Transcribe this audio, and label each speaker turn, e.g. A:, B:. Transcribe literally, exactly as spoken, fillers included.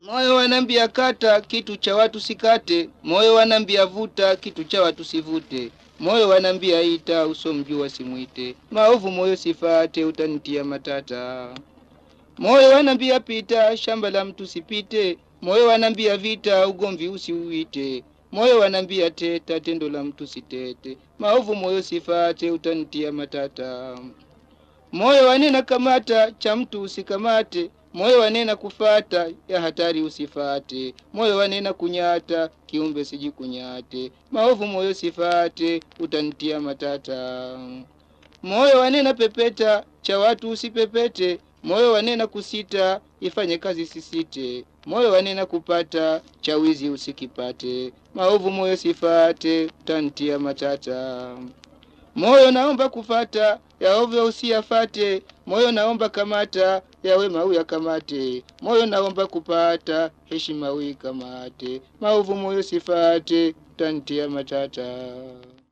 A: Moyo wanambia kata, kitu cha watu sikate. Moyo wanambia vuta, kitu cha watu sivute. Moyo wanambia ita, usomjua simuite. Maovu moyo sifate, utanitia matata. Moyo wanambia pita, shamba la mtu sipite. Moyo wanambia vita, ugomvi usiuite. Moyo wanambia teta, tendo la mtu sitete. Maovu moyo sifate, utanitia matata. Moyo wanena kamata, cha mtu usikamate. Moyo wanena kufata, ya hatari usifate. Moyo wanena kunyata, kiumbe sijikunyate. Maovu moyo sifate, utanitia matata. Moyo wanena pepeta, cha watu usipepete. Moyo wanena kusita, ifanye kazi sisite. Moyo wanena kupata, cha wizi usikipate. Maovu moyo sifate, utanitia matata. Moyo naomba kufata, ya ovyo usiyafate. Moyo naomba kamata, ya wema uyakamate. Moyo naomba kupata, heshima uikamate. Maovu moyo sifate, utanitia matata.